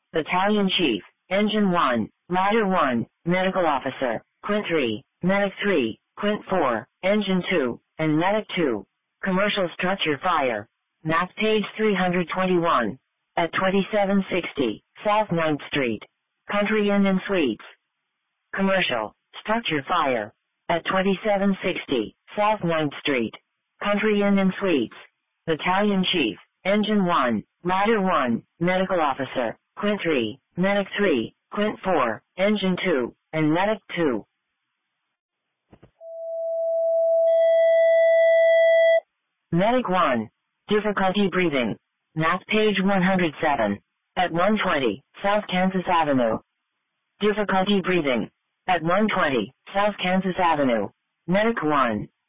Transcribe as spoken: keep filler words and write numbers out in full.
Battalion Chief, Engine one, Ladder one, Medical Officer, Quint three, Medic three, Quint four, Engine two, and Medic two. Commercial Structure Fire. Map page three hundred twenty-one. At twenty-seven sixty, South ninth Street. Country Inn and Suites. Commercial Structure Fire. At twenty-seven sixty, South ninth Street. Country Inn and Suites. Battalion Chief, Engine one, Ladder one, Medical Officer, Quint three, Medic three, Quint four, Engine two, and Medic two. Medic one. Difficulty breathing. Map page one hundred seven. At one twenty, South Kansas Avenue. Difficulty breathing. At one twenty, South Kansas Avenue. Medic one.